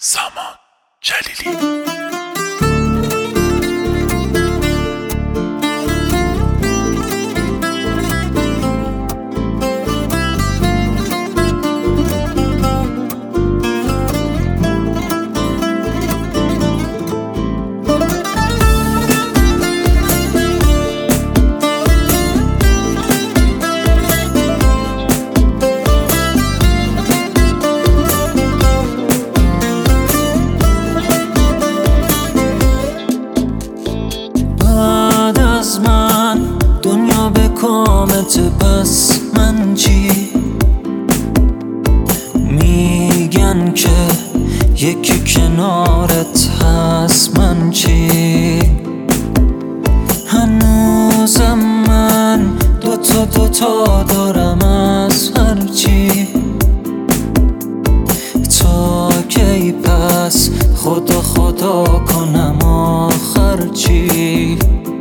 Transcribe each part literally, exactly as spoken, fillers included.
سامان جلیلی. من دنیا به کامت، پس من چی؟ میگن که یکی کنارت هست، من چی؟ هنوزم من دوتا دوتا دارم از هر چی. تا کی پس خدا خدا کنم آخر چی؟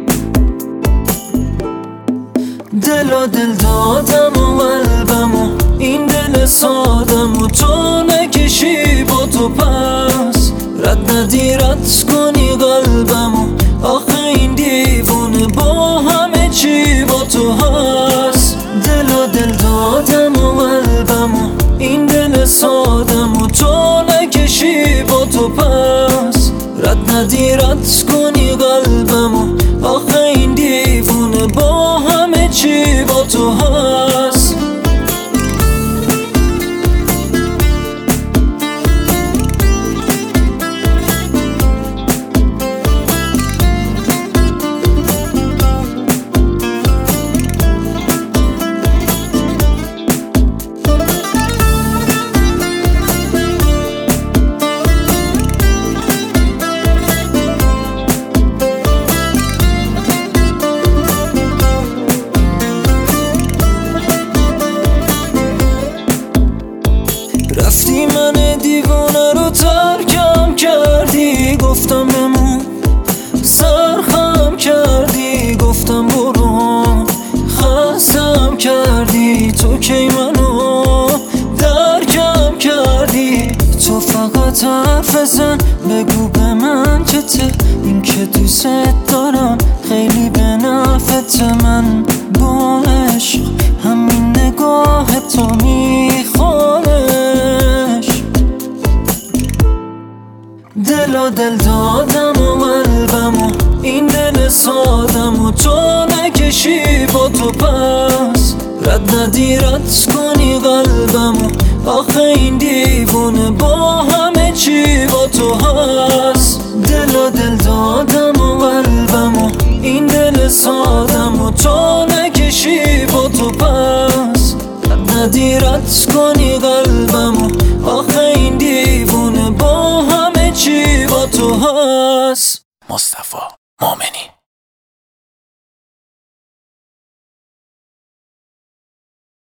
دل و دل دادم و قلبم و این دل سادم و تو نکشی با تو، پس رد ندی رد کنی قلبم و آخه این دیوونه با همه چی با تو هست. دل و دل دادم و قلبم و این دل سادم و تو نکشی با تو، پس رد ندی رد کنی قلبم و آخه این دیوونه با همه چی با تو هست. رفتی من دیوانه رو ترکم کردی، گفتم بمون، سرخم کردی، گفتم برو، خستم کردی، تو کی منو درکم کردی. تو فقط حرف بزن، بگو به من که ته این که دوست دارم خیلی به نفعت. من با عشق همین نگاه تو میخوانش. دل و دل دادم و قلبم و این دل سادم و تو نکشی با تو، پس رد ندی رد کنی قلبم و آخه این دیوونه با همه چی با تو هست. دل و دل دادم و قلبم و این دل سادم و تو نکشی با تو، پس رد ندی رد کنی قلبم و آخه این دیوونه با همه چی با تو هست. مصطفی مومنی.